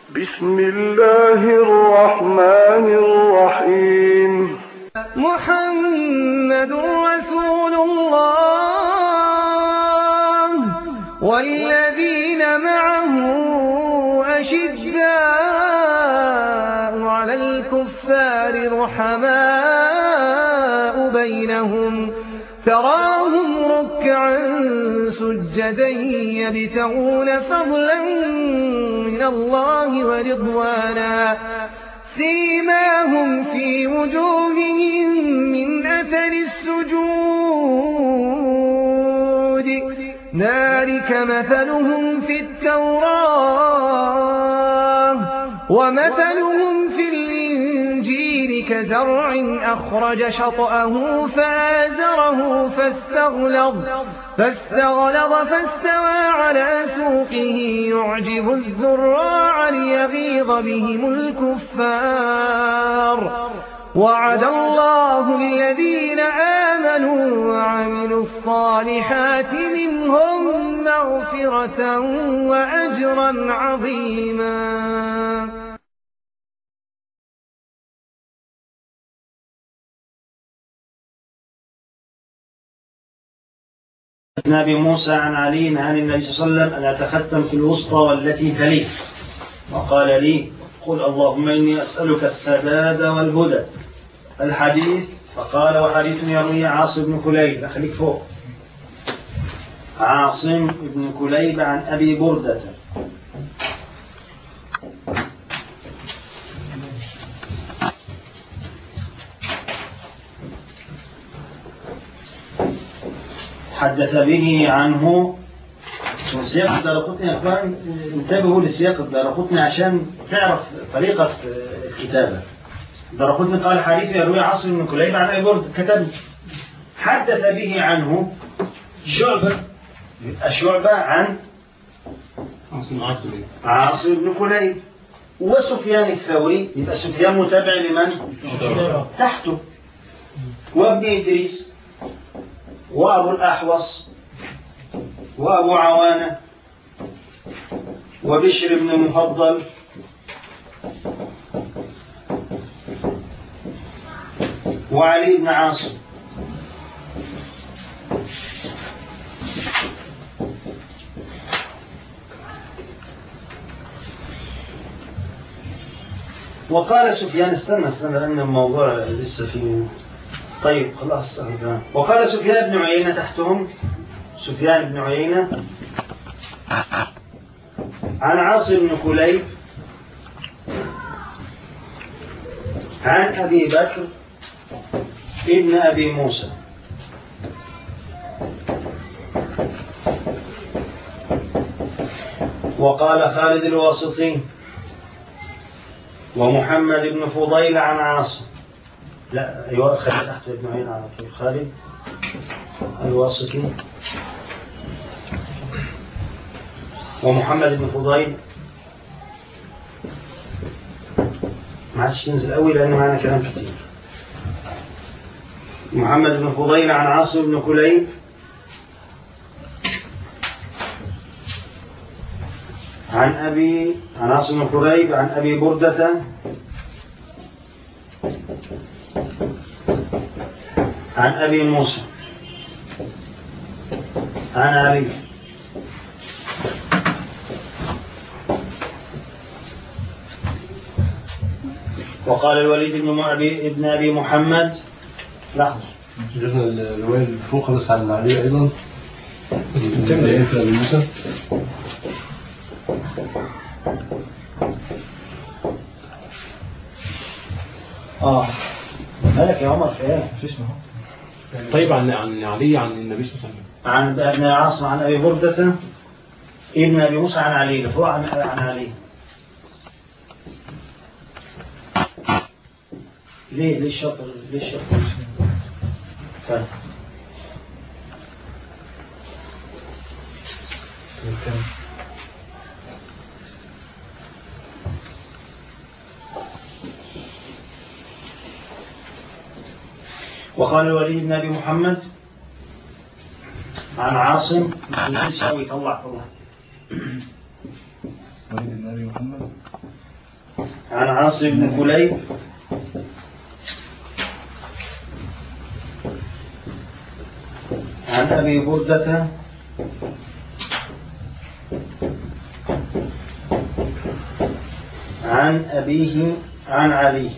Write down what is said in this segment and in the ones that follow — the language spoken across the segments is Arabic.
بسم الله الرحمن الرحيم. محمد رسول الله والذين معه أشداء على الكفار رحماء بينهم تراهم ركعا سجدا يبتغون فضلا من الله ورضوانا سيماهم في وجوههم من أثر السجود ذلك مثلهم في التوراة ومثلهم في الإنجيل كزرع أخرج شطأه فآزره فاستغلظ فاستوى على سوقه يعجب الزراع ليغيظ بهم الكفار وعد الله الذين آمنوا وعملوا الصالحات منهم مغفرة وأجرا عظيما. عن أبي موسى عن علي عن النبي صلى الله عليه وسلم أن أتختم في الوسطى والتي تليه وقال لي قل اللهم إني أسألك السداد والهدى الحديث. فقال وحديث يروي عاصم بن كليب خليك فوق عاصم بن كليب عن أبي بردة حدث به عنه. سياق الدارقطني يا اخوان انتبهوا لسياق الدارقطني عشان تعرف طريقة الكتابة. الدارقطني قال حديث يروي عاصم بن كليب عن أبي بردة كتب حدث به عنه شعبة عن عاصم بن كليب وسفيان الثوري يبقى سفيان متابع لمن تحته وابن إدريس وأبو الأحوص وأبو عوانة وبشر بن المفضل وعلي بن عاصم. وقال سفيان استنى لأن الموضوع لسه فيه. طيب خلاص. وقال سفيان بن عيينة تحتهم سفيان بن عيينة عن عاصم بن كليب عن أبي بكر ابن أبي موسى وقال خالد الواسطي ومحمد بن فضيل عن عاصم. لا أيوة خالد تحت ابن عيينة على طول خالد الواسطي ومحمد بن فضيل ما عادش تنزل قوي لأنه معنا كلام كتير. محمد بن فضيل عن عاصم بن كليب عن عاصم بن كليب عن أبي بردة عن أبي موسى عن علي وقال الوليد بن أبي محمد لحظة الرواية اللي فوق خلص عن علي أيضا أبي موسى مالك يا عمر في ايه؟ شو اسمه؟ طيب عن علي عن النبي صلى الله عليه وسلم عن ابن عاصم عن أبي بردة ابن أبي موسى عن علي لفوق عن علي. ليه الشطر طيب وقال الوليد بن أبي محمد عن عاصم يساوي طلع وليد بن أبي محمد عن عاصم بن كليب عن أبي بردة عن أبيه عن علي.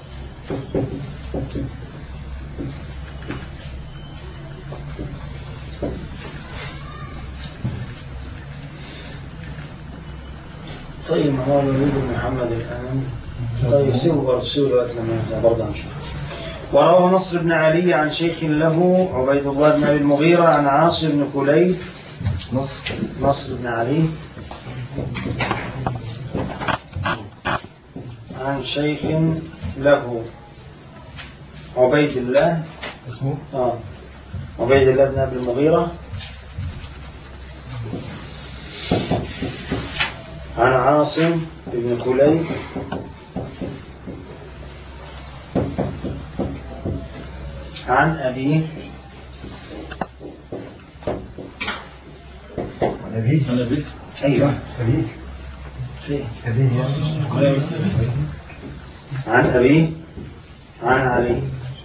طيب ما هو يريد محمد الآن. طيب سيبوا الوقت لما نبدأ برضه نشوف. وروى نصر بن علي عن شيخ له عبيد الله بن أبي المغيرة عن عاصم بن كليب. نصر بن علي عن شيخ له عبيد الله اسمه عبيد الله بن أبي المغيرة عن عاصم بن كليب عن أبيه أيوة أبيه فيه أبيه عن أبيه عن علي.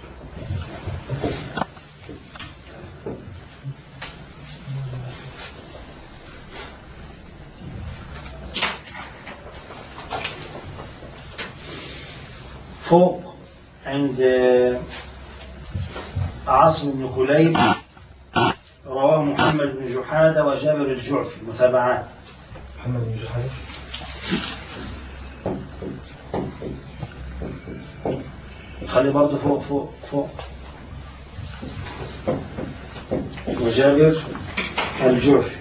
فوق عند عاصم بن كليب رواه محمد بن جحادة وجابر الجعفي متابعات. محمد بن جحادة خلي برضه فوق وجابر الجعفي.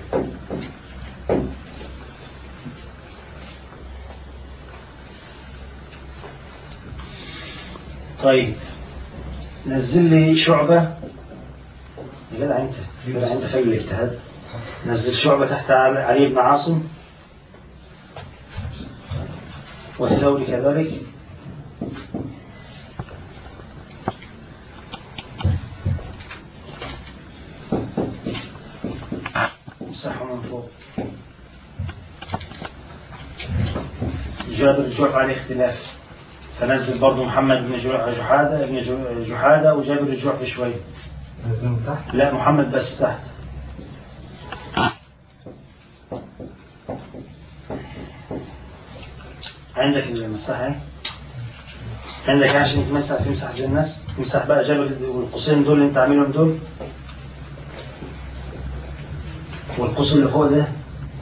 طيب نزل لي شعبة يا جدع انت خلي الاجتهاد. نزل شعبة تحت علي بن عاصم والثوري كذلك. صحوا من فوق. جابر الجعفي عليه اختلاف فنزل برضو محمد بن جحادة وجابر الجعفي شوي. نزلهم تحت؟ لا محمد بس تحت. عندك المساحة عندك عشان تمسح زي الناس. تمسح بقى جابر والقوسين دول اللي انت عاملهم دول والقوس اللي فوق ده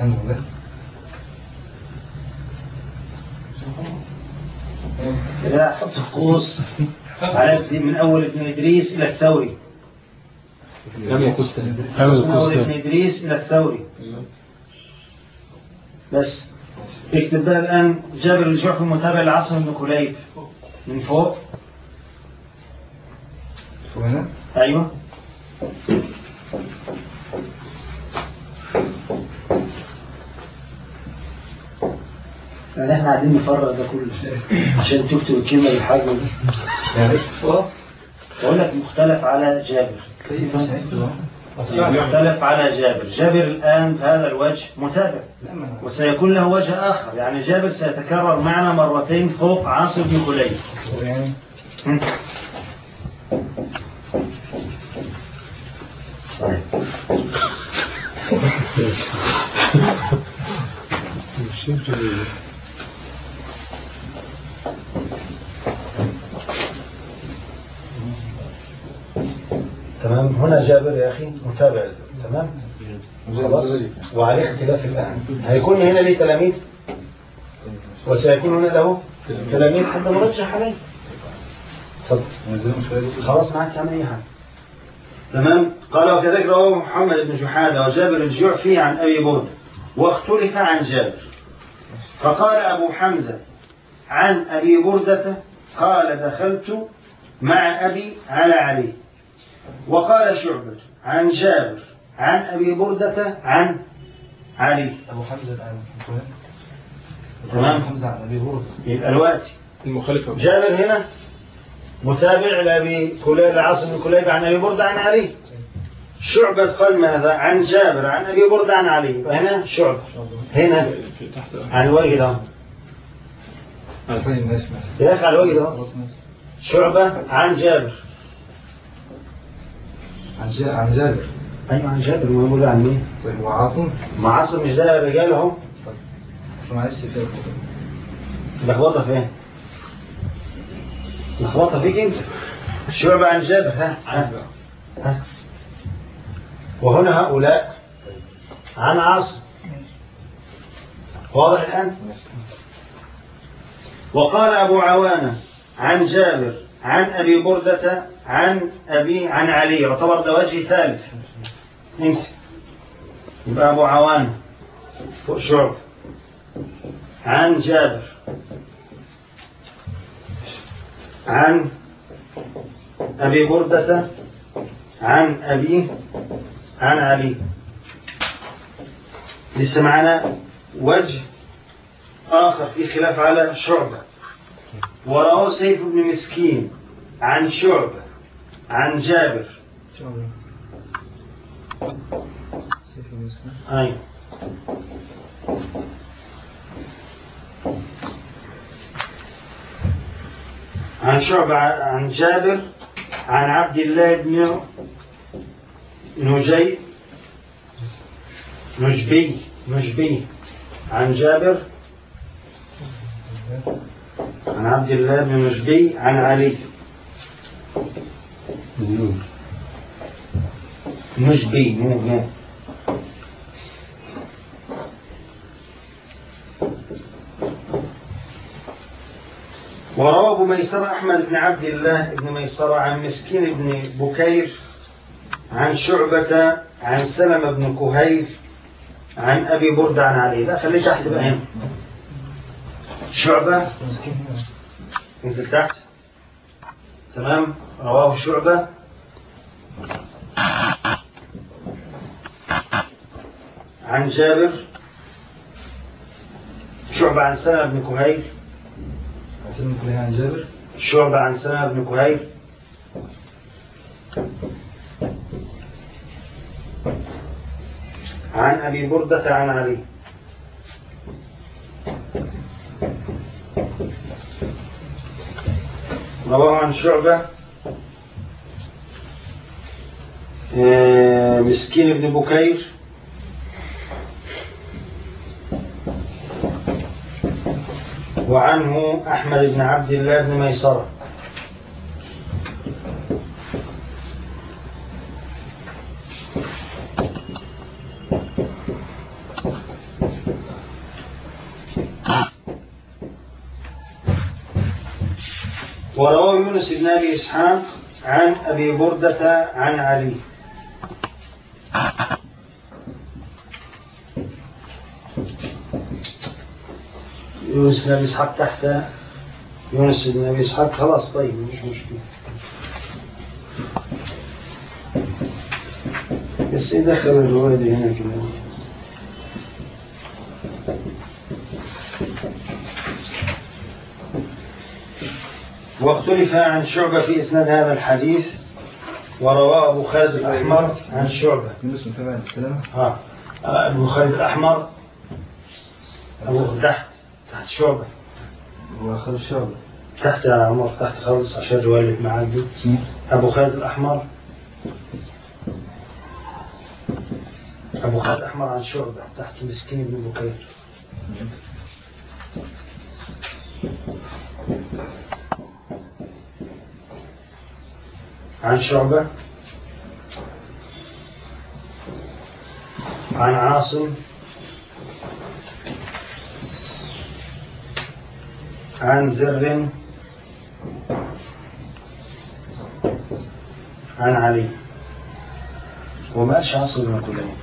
لا حط القوس على من أول ابن إدريس إلى الثوري. من أول ابن إدريس إلى الثوري بس. اكتب بقى الآن جابر الجعفي متابع لعاصم بن كليب من فوق هنا. أيوة يعني احنا قاعدين نفرق ده كله عشان تكتب الكلمة بالحجم دي. يعني اكتب بقول لك مختلف على جابر. مختلف على جابر الآن في هذا الوجه متابع وسيكون له وجه آخر. يعني جابر سيتكرر معنا مرتين فوق عاصم بن كليب. تمام. هنا جابر يا أخي متابع. تمام خلاص. وعليه اختلاف الآن. هيكون هنا ليه تلاميذ وسيكون هنا له تلاميذ حتى نرجح عليه. تفضل خلاص ما عادش عمل أي حاجة. تمام. قال وكذلك رواه محمد بن جحادة وجابر الجعفي عن أبي بردة واختلف عن جابر. فقال أبو حمزة عن أبي بردة قال دخلت مع أبي على علي. وقال شعبة عن جابر عن أبي بردة عن علي. أبو حمزة عن تمام. حمزة عن أبي بردة يبقى الوقت المخالفة. جابر هنا متابع لأبي كليب لعاصم بن كليب عن أبي بردة عن علي. شعبة قال ماذا؟ عن جابر عن أبي بردة عن علي. هنا شعبة، هنا على الوجه ده يا أخي، على الوجه ده شعبة عن جابر. عن جابر. أيوة عن جابر. ما يقول عن مين؟ طيب وعاصم؟ مع عاصم مش ده رجال اهو. بس معلش فيها لخبطة فين؟ لخبطة فيك أنت. شعبة عن جابر. ها. وهنا هؤلاء عن عاصم. واضح الآن؟ وقال أبو عوانة عن جابر عن أبي بردة عن علي. يعتبر ده وجه ثالث. نمسك. يبقى أبو عوانة فوق شعب عن جابر عن أبي بردة عن علي. لسه معنا وجه آخر في خلاف على شعبة. ورواه سيف بن مسكين عن شعبة عن جابر. أيوة. عن شعبة عن جابر عن عبد الله بن نجبي عن جابر عن عبد الله بن نجبي عن علي. نجبي مو وروى أبو ميسرة أحمد بن عبد الله بن ميسرة عن مسكين بن بكير عن شعبة عن سلمة بن كهيل عن أبي بردة عن علي. لا خليه تحت بقى هنا. شعبة نزل تحت. تمام. رواه شعبة عن جابر. شعبة عن سلمة بن كهيل. عن جابر. شعبة عن سلمة بن كهيل عن أبي بردة عن علي. رواه عن شعبة مسكين بن بكير وعنه أحمد بن عبد الله بن ميسرة. ورواه يونس بن أبي إسحاق عن أبي بردة عن علي. يونس بن أبي إسحاق تحت يونس بن أبي إسحاق. خلاص طيب مش مشكلة. بس يدخل الرواية دي هنا كده. واختلف عن شعبة في إسناد هذا الحديث. ورواه أبو خالد الأحمر عن شعبة. أبو خالد الأحمر أبو تحت شعبة. هو خالد شعبة تحت يا عمر، تحت خالص عشان الرواية اللي معاك دي. أبو خالد الأحمر. أبو خالد الأحمر عن شعبة تحت مسكين بن بكير. عن شعبة عن عاصم عن زر عن علي. وما قالش عاصم بن كليب.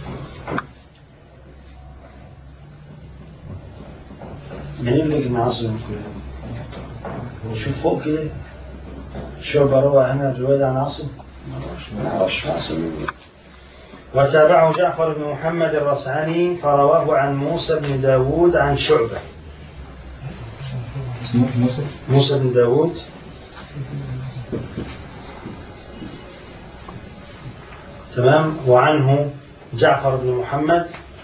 منين لقينا عاصم بن كليب؟ شوف فوق كده. شعبة روى هنا الرواية عن عاصم. ما نعرفش عاصم. وتابعه جعفر بن محمد الرسعني فرواه عن موسى بن داود عن شعبة. موسى بن داود تمام. وعنه جعفر بن محمد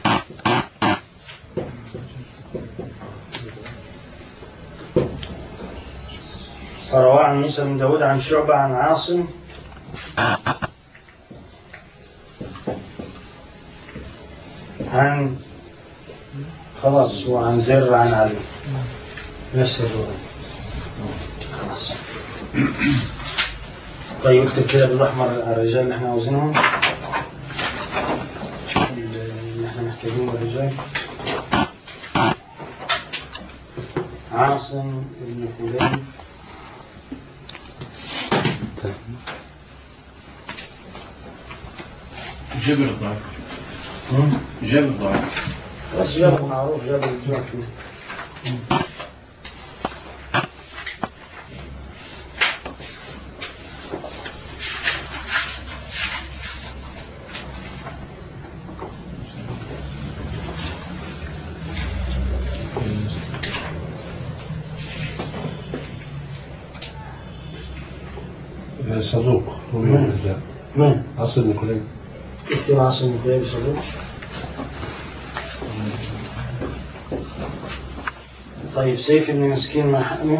فروى عن موسى بن داود عن شعبة عن عاصم عن خلاص وعن زر عن علي نفس الرواية خلاص. طيب اكتب كده بالأحمر الرجال اللي احنا عاوزينهم اللي احنا محتاجين الرجال. عاصم بن كليب جابر ضعيف. جابر ضعيف. بس جابر معروف جابر الجعفي. صدوق. من؟ عاصم بن كليب. اكتب عاصم بن كليب صدوق. طيب سيف بن مسكين ما حقنه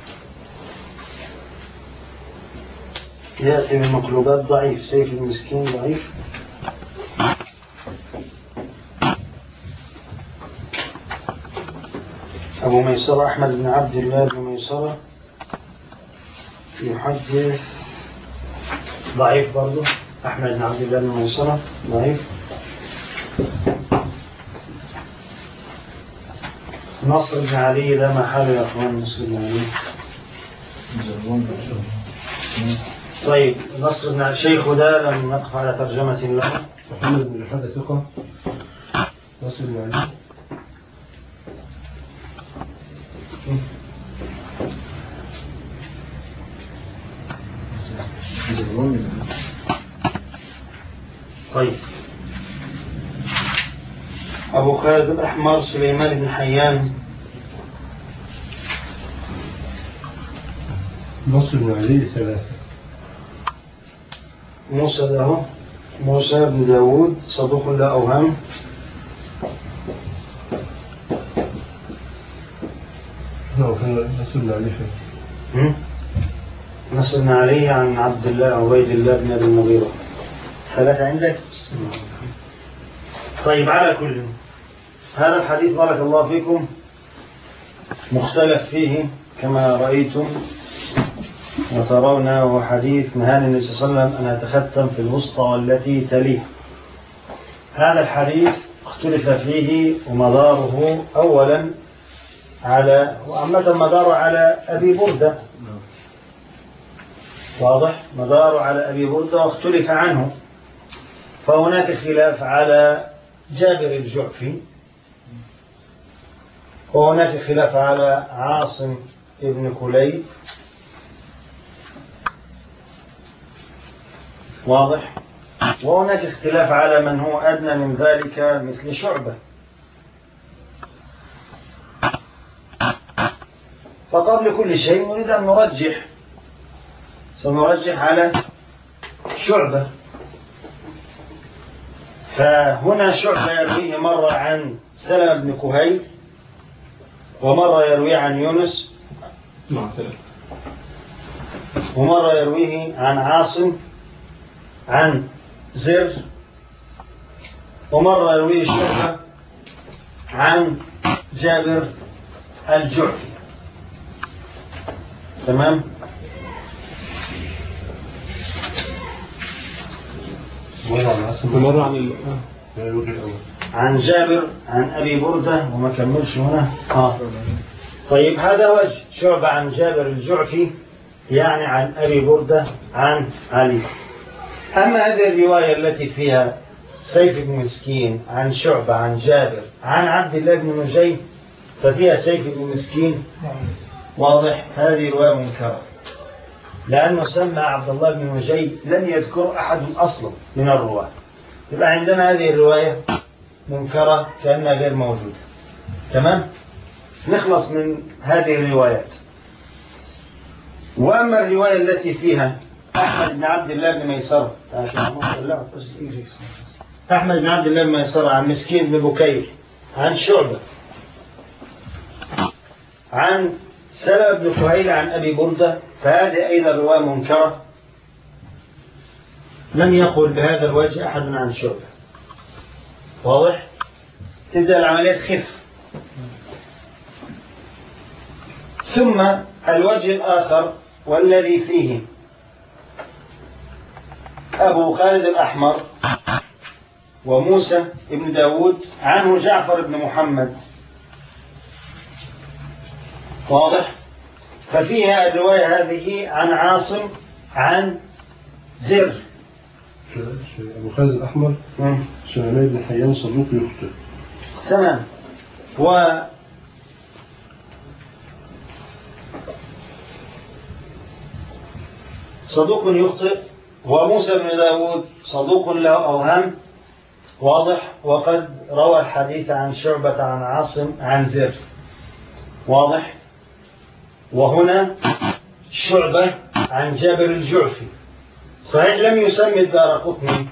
يأتي من مقلوبات ضعيف. سيف بن مسكين ضعيف. أبو ميسرة أحمد بن عبد الله بن ميسرة يحدث ضعيف برضه. أحمد بن عبد الله بن ميسرة ضعيف. نصر بن علي ده ما حاله يا أخوان. نصر بن علي طيب نصر بن علي شيخه ده لم نقف على ترجمة له. محمد بن جحادة ثقة. نصر بن علي طيب أبو خالد الأحمر سليمان بن حيان. نصر بن علي ثلاثة. موسى له موسى بن داود صدوق لا أوهام. نصر بن علي فين؟ نصر بن علي عن عبد الله عبيد الله بن أبي المغيرة. ثلاثة عندك؟ طيب على كل هذا الحديث بارك الله فيكم مختلف فيه كما رأيتم وترون. وهو حديث نهاني النبي صلى الله عليه وسلم أن أتختم في الوسطى والتي تليه. هذا الحديث اختلف فيه ومداره أولا على وعامة مداره على أبي بردة. واضح مداره على أبي بردة واختلف عنه. فهناك خلاف على جابر الجعفي وهناك خلاف على عاصم ابن كليب. واضح. وهناك اختلاف على من هو أدنى من ذلك مثل شعبة. فقبل كل شيء نريد أن نرجح. سنرجح على شعبة. فهنا شعبة يرويه مرة عن سلمة بن كهيل ومرة يرويه عن يونس ومرة يرويه عن عاصم عن زر ومرة يرويه شعبة عن جابر الجعفي. تمام. ومرة عن جابر عن أبي بردة وما كملش هنا. طيب هذا وجه شعبة عن جابر الجعفي يعني عن أبي بردة عن علي. أما هذه الرواية التي فيها سيف بن مسكين عن شعبة عن جابر عن عبد الله بن نجي ففيها سيف بن مسكين. واضح. هذه رواية منكرة لأنه سمى عبد الله بن نجي لم يذكر أحد أصلا من الرواة. يبقى عندنا هذه الرواية منكرة كأنها غير موجودة. تمام. نخلص من هذه الروايات. وأما الرواية التي فيها أحمد بن عبد الله بن ميسرة. أحمد بن عبد الله بن ميسرة عن مسكين بن بكير عن شعبة عن سلمة بن كهيل عن أبي بردة، فهذه أيضا رواية منكرة، لم يقل بهذا الوجه أحد عن شعبة. واضح؟ تبدأ العملية تخف. ثم الوجه الآخر والذي فيه أبو خالد الأحمر وموسى بن داود عنه جعفر بن محمد. واضح؟ ففيها الرواية هذه عن عاصم عن زر. أبو خالد الأحمر سليمان بن حيان صدوق يخطئ. تمام. صدوق يخطئ، وموسى بن داود صدوق له أوهام. واضح؟ وقد روى الحديث عن شعبة عن عاصم عن زر. واضح؟ وهنا شعبة عن جابر الجعفي. صحيح لم يسمي الدارقطني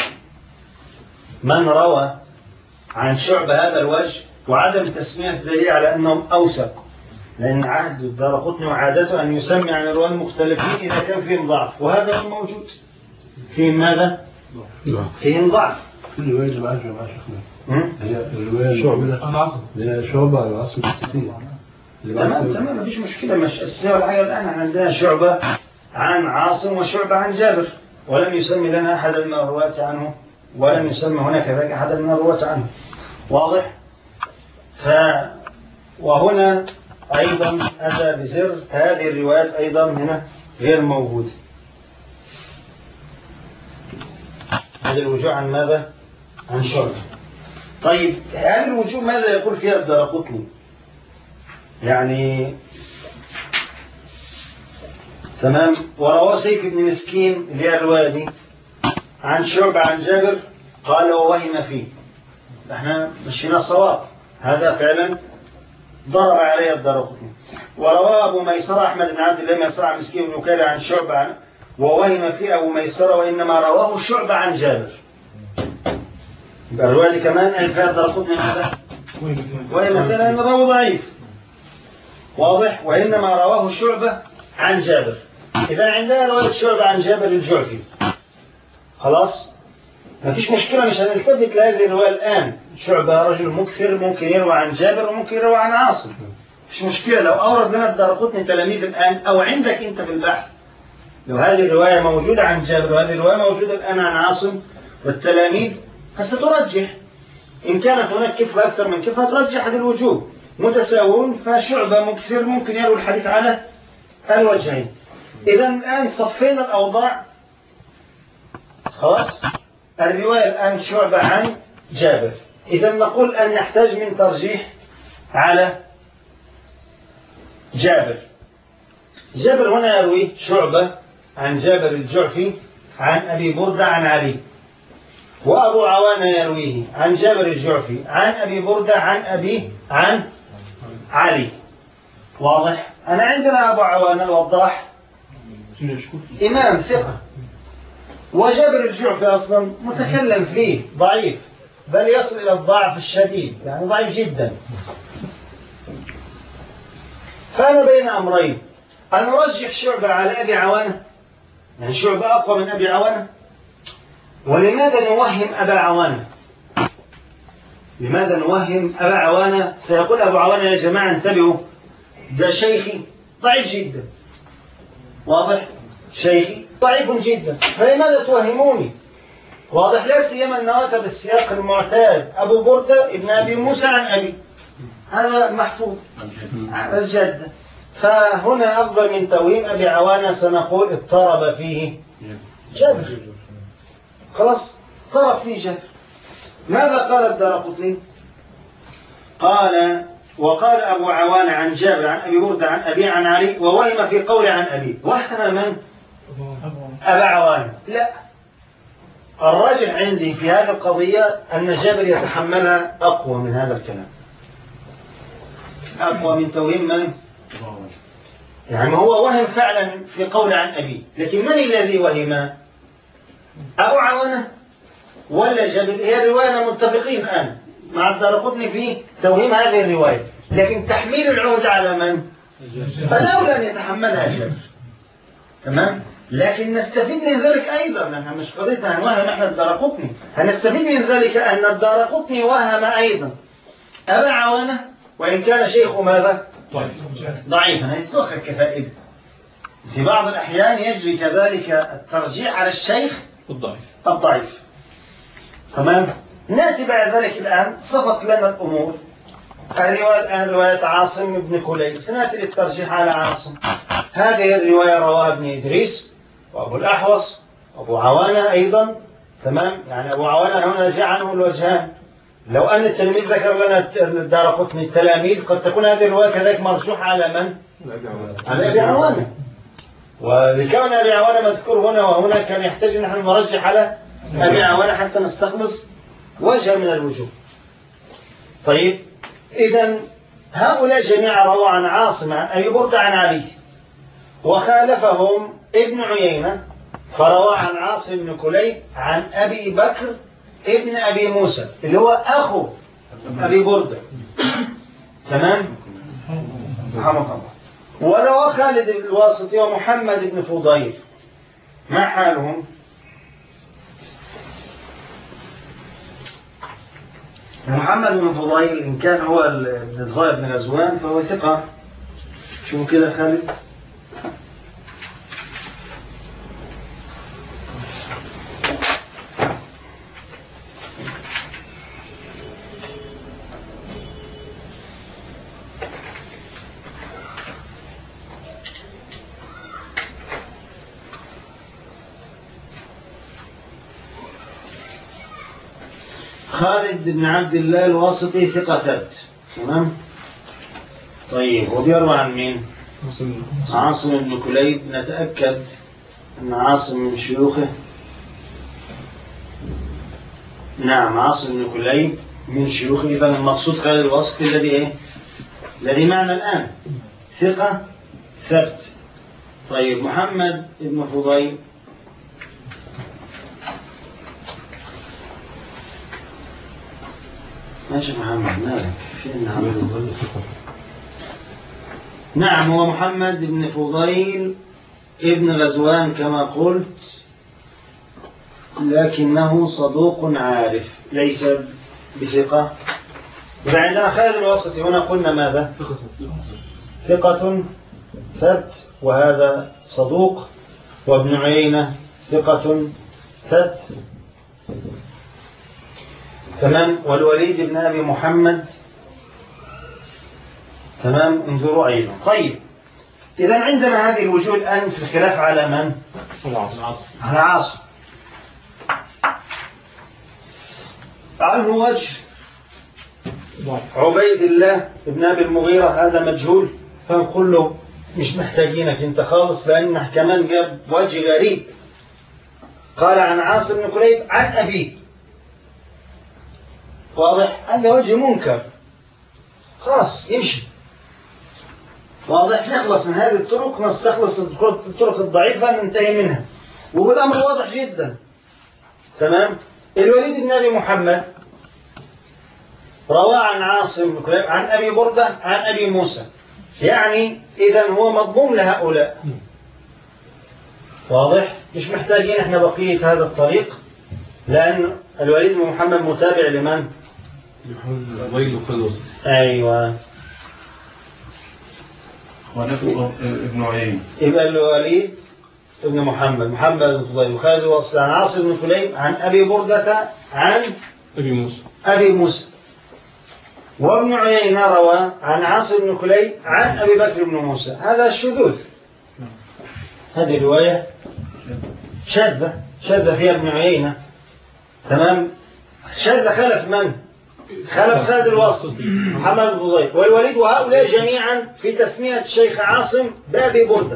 من روى عن شعبة هذا الوجه، وعدم تسمية دليل على أنهم أوثق، لأن عهد الدارقطني وعادته أن يسمي عن الرواة المختلفين إذا كان فيهم ضعف، وهذا هو موجود. فيهم ماذا؟ فيهم ضعف. كل رواية معاه شيخنا. هي الرواية شعبة عن عاصم. هي شعبة عن عاصم الأساسية. تمام ما فيش مشكلة، مش أساسية ولا حاجة. الآن عندنا شعبة عن عاصم وشعبة عن جابر، ولم يسمي لنا أحدا من الرواة عنه، ولم يسمي هناك ذاك أحدا من الرواة عنه. واضح؟ وهنا أيضا أتى بزر، هذه الروايات أيضا هنا غير موجودة. هذه الوجوه عن ماذا؟ عن شعبة. طيب هذه الوجوه ماذا يقول فيها الدارقطني؟ يعني تمام. ورواه سيف بن مسكين اللي هي الرواية دي عن شعبة عن جابر قال ووهم فيه. احنا مشينا الصواب، هذا فعلا ضرب عليه الدارقطني. ورواه أبو ميسرة أحمد بن عبد الله ميسرة عن مسكين بن بكير عن شعبة عن ووهم فيه أبو ميسرة، وإنما رواه شعبة عن جابر. الرواية دي كمان ألفها الدارقطني هذا وهم فيه لأن الراوي ضعيف. واضح؟ وإنما رواه شعبة عن جابر. إذا عندنا رواية شعبة عن جابر الجعفي، خلاص ما فيش مشكلة، مش هنلتفت لهذه الرواية الآن. شعبة رجل مكثر، ممكن يروى عن جابر وممكن يروى عن عاصم، مش مشكلة. لو أورد لنا الدارقطني تلاميذ الآن أو عندك أنت في البحث، لو هذه الرواية موجودة عن جابر وهذه الرواية موجودة الآن عن عاصم والتلاميذ، فسترجح إن كانت هناك كفة أكثر من كفة ترجح هذه الوجوه متساوون، فشعبة مكثر ممكن يروي الحديث على الوجهين. إذا الآن صفينا الأوضاع، خلاص. الرواية الآن شعبة عن جابر، إذا نقول أن نحتاج من ترجيح على جابر. جابر هنا يروي شعبة عن جابر الجعفي عن أبي بردة عن علي، وأبو عوانة يرويه عن جابر الجعفي عن أبي بردة عن علي. واضح؟ أنا عندنا أبو عوانة الوضاح إمام ثقة، وجابر الجعفي أصلا متكلم فيه ضعيف، بل يصل إلى الضعف الشديد، يعني ضعيف جدا. فأنا بين أمرين، أن أرجح شعبة على أبي عوانة، يعني شعبة أقوى من أبي عوانة. ولماذا نوهم أبا عوانة؟ لماذا نوهم أبا عوانة؟ سيقول أبو عوانة يا جماعة انتبهوا، ده شيخي ضعيف جدا. واضح؟ شيخي ضعيف جدا، فلماذا توهموني؟ واضح؟ لا سيما أن أتى بالسياق المعتاد، أبو بردة ابن أبي موسى عن أبي، هذا محفوظ الجد. فهنا أفضل من توهيم أبي عوانة، سنقول اضطرب فيه جابر، خلاص اضطرب فيه جابر. ماذا قال الدارقطني؟ قال وقال أبو عوانة عن جابر عن أبي بردة عن أبي عن علي، ووهم في قول عن أبي. وهم من؟ أبا عوانة. لا، الراجع عندي في هذه القضية أن جابر يتحملها أقوى من هذا الكلام، أقوى من توهيم من؟ يعني هو وهم فعلا في قول عن أبيه، لكن من الذي وهم؟ أبو عوانة ولا جابر؟ هي الرواية متفقين الآن مع الدارقطني في توهيم هذه الرواية، لكن تحميل العهد على من؟ فالأولى أن يتحملها جابر. تمام؟ لكن نستفيد من ذلك أيضا، لأنها مش قضية هنوهم احنا الدارقطني، هنستفيد من ذلك أن الدارقطني وهم أيضا أبا عوانة وإن كان شيخه ماذا؟ ضعيفا. هيتوخذ كفائدة. في بعض الأحيان يجري كذلك الترجيح على الشيخ الضعيف. تمام؟ نأتي بعد ذلك الآن صفت لنا الأمور. الآن رواية عاصم بن كليب، سنأتي للترجيح على عاصم. هذه الرواية رواها ابن إدريس وأبو الأحوص وأبو عوانة أيضا. تمام؟ يعني أبو عوانة هنا جاء عنه الوجهان. لو أن التلميذ ذكر لنا الدارقطني التلاميذ، قد تكون هذه الرواية كذلك مرجوحة على من؟ على أبي عوانة. ولكون أبي عوانة مذكور هنا وهنا كان يحتاج أن نحن نرجح على أبي عوانة حتى نستخلص وجه من الوجوه. طيب، إذن هؤلاء جميعا رووا عن عاصم عن أبي بردة عن علي، وخالفهم ابن عيينة فروى عن عاصم بن كليب عن أبي بكر ابن أبي موسى اللي هو أخو أبي بردة. تمام؟ رحمك الله. وروى خالد بن الواسطي ومحمد بن فضيل. ما حالهم؟ محمد بن فضيل إن كان هو ابن الضاء بن غزوان فهو ثقة. شوفوا كده خالد. خالد بن عبد الله الواسطي ثقة ثبت. تمام؟ طيب، وبيروى عن مين؟ عاصم بن كليب. نتأكد أن عاصم من شيوخه. نعم، عاصم بن كليب من شيوخه. إذا المقصود خالد الواسطي الذي إيه؟ الذي معنا الآن ثقة ثبت. طيب، محمد بن فضيل. ماشي محمد، مالك؟ نعم، هو محمد بن فضيل ابن غزوان كما قلت، لكنه صدوق عارف ليس بثقة. عندنا خالد الواسطي هنا قلنا ماذا؟ ثقة ثبت، وهذا صدوق. وابن عيينة ثقة ثبت. تمام. والوليد بن أبي محمد. تمام. انظروا أيضا. طيب، إذا عندنا هذه الوجوه الآن في الخلاف على من؟ على عاصم. عنه وجه عبيد الله بن أبي المغيرة، هذا مجهول، فنقول له مش محتاجينك انت خالص، لأنه كمان جاب وجه غريب. قال عن عاصم بن كليب عن أبيه. واضح؟ هذا وجه منكر، خلاص يمشي. واضح؟ نخلص من هذه الطرق، نستخلص الطرق الضعيفة ننتهي منها، والأمر واضح جدا. تمام؟ الوليد بن أبي محمد روى عن عاصم بن كليب عن أبي بردة عن أبي موسى، يعني إذا هو مضموم لهؤلاء. واضح؟ مش محتاجين احنا بقية هذا الطريق، لأن الوليد بن محمد متابع لمن؟ أيوة، ابن عيينة. يبقى الوليد ابن محمد بن فضيل وخالد الواسطي عن عاصم بن كليب عن أبي بردة عن أبي موسى. وابن عيينة روى عن عاصم بن كليب عن أبي بكر بن موسى. هذا الشذوذ، هذه رواية شاذة فيها ابن عيينة. تمام؟ شاذ خلف من؟ خلف خالد الواسطي محمد بن فضيل والوليد، وهؤلاء جميعا في تسمية الشيخ عاصم بأبي بردة.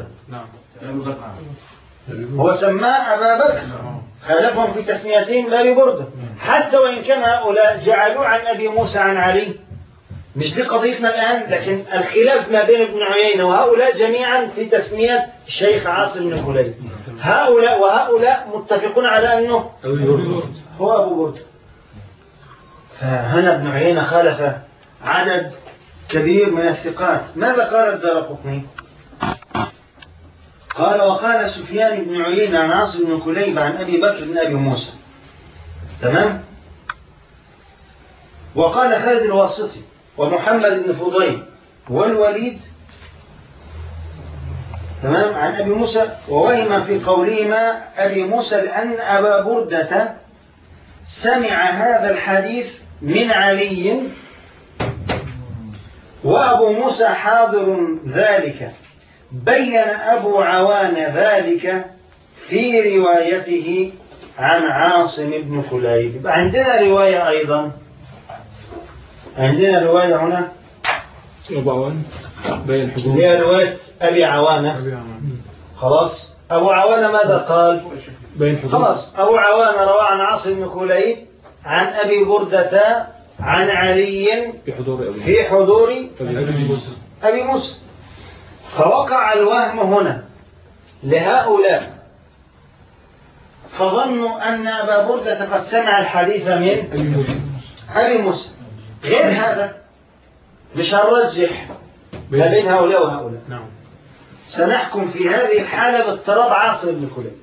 هو سماه أبا بكر، خالفهم في تسميتهم بأبي بردة، حتى وإن كان هؤلاء جعلوا عن أبي موسى عن علي، مش دي قضيتنا الآن، لكن الخلاف ما بين ابن عيينة وهؤلاء جميعا في تسمية الشيخ عاصم بن كليب. هؤلاء وهؤلاء متفقون على أنه هو أبو بردة. فهنا ابن عيينة خالف عدد كبير من الثقات. ماذا قال الدارقطني؟ قال: وقال سفيان بن عيينة عن عاصم بن كليب عن أبي بكر بن أبي موسى. تمام؟ وقال خالد الواسطي ومحمد بن فضيل والوليد تمام عن أبي موسى، ووهم في قولهما أبي موسى لأن أبا بردة سمع هذا الحديث من علي، وأبو موسى حاضر ذلك. بين أبو عوان ذلك في روايته عن عاصم بن كليب. يبقى عندنا رواية أيضا، عندنا رواية هنا أبو عوان بين حضور، هي رواية أبي عوانة. خلاص، أبو عوانة ماذا قال؟ بين حضور. خلاص، أبو عوانة روى عن عاصم بن كليب عن أبي بردة عن علي في حضور أبي موسى. فوقع الوهم هنا لهؤلاء، فظنوا أن أبا بردة قد سمع الحديث من أبي موسى. غير هذا مش هنرجح ما بين هؤلاء وهؤلاء. سنحكم في هذه الحالة باضطراب عاصم بن كليب.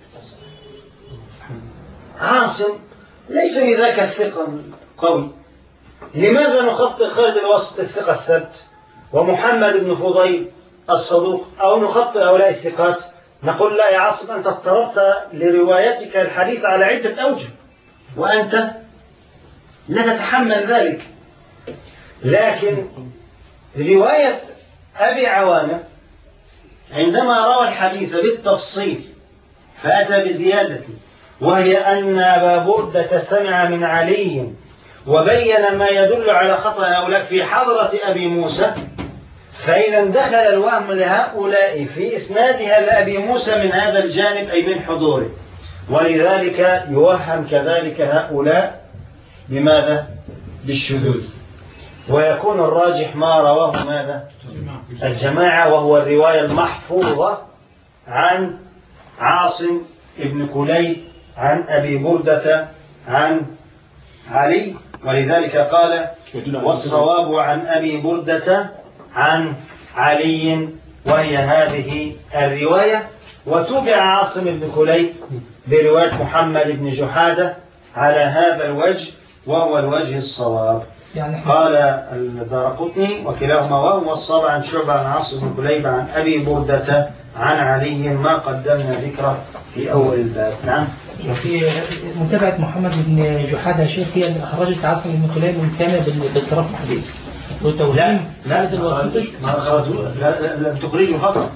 عاصم ليس بذاك الثقة القوي. لماذا نخطئ خالد الواسط الثقة الثبت ومحمد بن فضيل الصدوق، أو نخطئ هؤلاء الثقات؟ نقول: لا يا عاصم، أنت اضطربت لروايتك الحديث على عدة أوجه وأنت لا تتحمل ذلك. لكن رواية أبي عوانة عندما روى الحديث بالتفصيل فأتى بزيادة، وهي أن أبا بردة سمع من علي، وبين ما يدل على خطأ هؤلاء في حضرة أبي موسى. فإذا دخل الوهم لهؤلاء في إسنادها لأبي موسى من هذا الجانب، أي من حضوره، ولذلك يوهم كذلك هؤلاء بماذا؟ بالشذوذ. ويكون الراجح ما رواه ماذا؟ الجماعة، وهو الرواية المحفوظة عن عاصم ابن كليب عن أبي بردة عن علي. ولذلك قال: والصواب عن أبي بردة عن علي، وهي هذه الرواية. وتبع عاصم بن كليب برواية محمد بن جحادة على هذا الوجه، وهو الوجه الصواب. قال الدارقطني: وكلاهما وهو الصواب عن شعبة عن عاصم بن كليب عن أبي بردة عن علي، ما قدمنا ذكره في أول الباب. نعم. وفي متابعة محمد بن جحادة شيخ هي اللي أخرجت عاصم بن كليب ممتنع باضطراب الحديث. لا ما أخرجوا، لم تخرجوا فقط،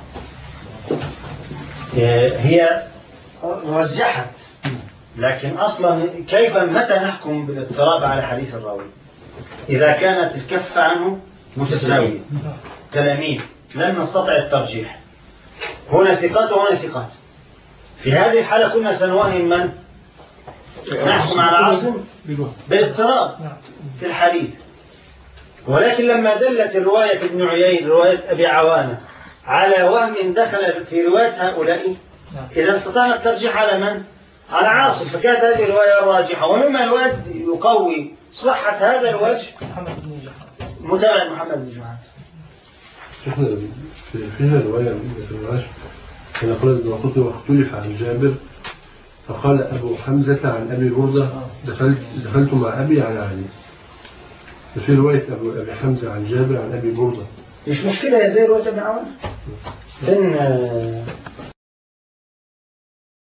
هي رجحت. لكن أصلا كيف متى نحكم بالاضطراب على حديث الراوي؟ إذا كانت الكفة عنه متساوية، تلاميذ، لم نستطع الترجيح. هنا ثقات وهنا ثقات. في هذه الحالة كنا سنوهم من؟ نحكم على عاصم بالاضطراب في الحديث. ولكن لما دلت رواية ابن عيين رواية أبي عوانة على وهم دخل في رواية هؤلاء، إذا استطعنا الترجيح على من؟ على عاصم. فكانت هذه الرواية الراجحة. ومما يود يقوي صحة هذا الوجه متابعة محمد بن جحادة. فيها رواية في الرواية كما قال الدارقطني: واختلف عن جابر فقال أبو حمزة عن أبي بردة: دخلت مع أبي على علي. وفي رواية أبي حمزة عن جابر عن أبي بردة. مش مشكلة يا زي رواية أبي عوانة.